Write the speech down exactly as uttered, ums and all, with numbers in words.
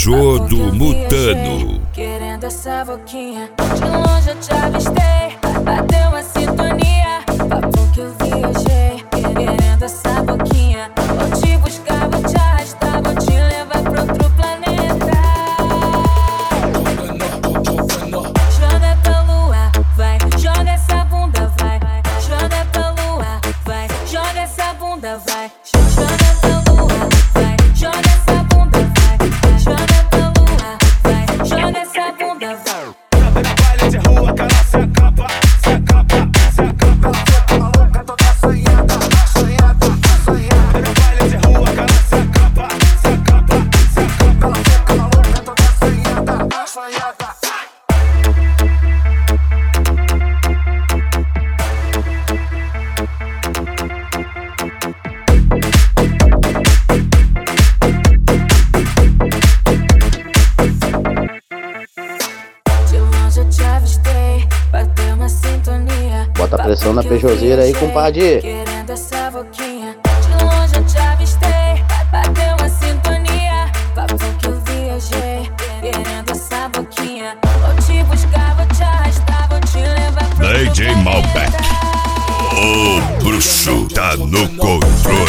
Jô do Mutano. Querendo essa boquinha, de longe eu te avistei, bateu uma sintonia, papo que eu viajei. Querendo essa boquinha, vou te buscar, vou te arrastar, vou te levar pra outro planeta. Joga pra lua, vai, joga essa bunda, vai, joga pra lua, vai, joga essa bunda, vai, joga pra lua, vai, joga essa bunda, vai, joga pra lua, vai, joga essa bunda, vai. Joga no baile de rua que ela se acaba, se acaba, se acaba. Fica maluca, toda assanhada, assanhada, assanhada. No baile de rua que ela se acaba, se acaba, se acaba. Ela fica maluca, toda assanhada, assanhada. Bota pressão na Peugeoteira aí, compadre. Querendo essa boquinha, de longe eu te avistei, bateu uma sintonia, papo que eu viajei. Querendo essa boquinha, vou te buscar, vou te arrastar, vou te levar pro D J Malbec, o bruxo tá no controle.